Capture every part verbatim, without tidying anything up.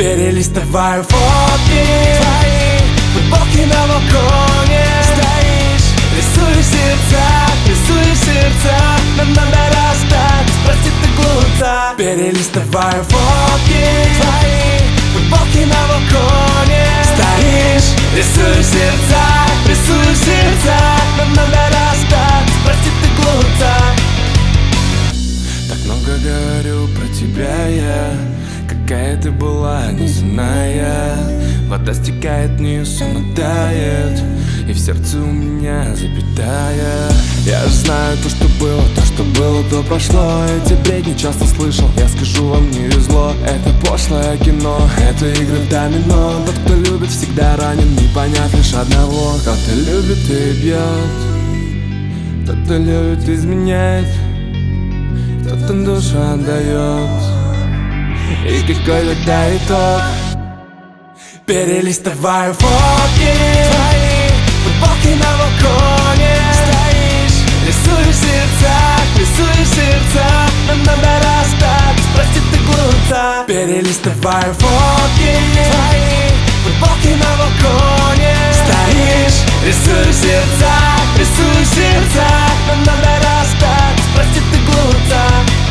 Перелистываю фотки твои, футболки на балконе. Стоишь, рисуешь сердца, рисуешь сердца. Нам надо расстаться, прости ты глупца. Перелистываю фотки твои, футболки на балконе. Стоишь, рисуешь сердца, рисуешь сердца. Нам надо расстаться, прости ты глупца. Так много говорю про тебя я, какая ты была неземная. Вода стекает вниз, она тает, и в сердце у меня запятая. Я же знаю то, что было, то, что было, то прошло. Эти бредни часто слышал, я скажу, вам не везло. Это пошлое кино, это игры в домино. Тот, кто любит, всегда ранен, не поняв лишь одного. Кто-то любит и бьет, кто-то любит и изменяет, кто-то душу отдает. И какой тогда итог? Перелистываю фотки твои, футболки на балконе. Стоишь, рисуешь сердца, рисуешь сердца. Нам надо расстаться, прости ты глупца. Перелистываю фотки твои, футболки на балконе. Стоишь, рисуешь сердца, рисуешь сердца. Нам надо расстаться, прости ты глупца.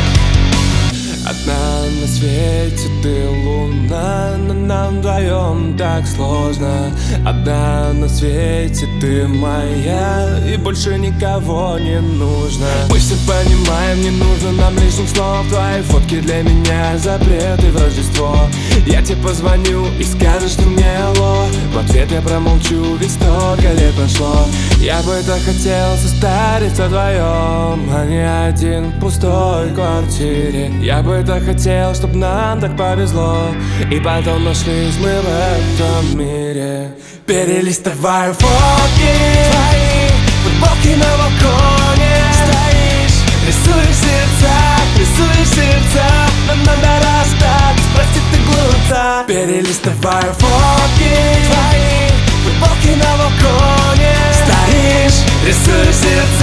Одна на свете ты луна, но нам вдвоем так сложно. Одна на свете ты моя, и больше никого не нужно. Мы все понимаем, не нужно нам лишних слов. Твои фотки для меня запреты в Рождество. Я тебе позвоню и скажешь ты мне алло. В ответ я промолчу, ведь столько лет прошло. Я бы так хотел состариться вдвоем, а не один в пустой квартире. Я бы так хотел, чтоб нам так повезло, и потом нашлись мы в этом мире. Перелистываю фотки твои, футболки на балконе. Стоишь, рисуешь сердца, рисуешь сердца. Нам надо расстаться, прости ты глупца. Перелистываю фотки твои, футболки на балконе. Стоишь, рисуешь сердца.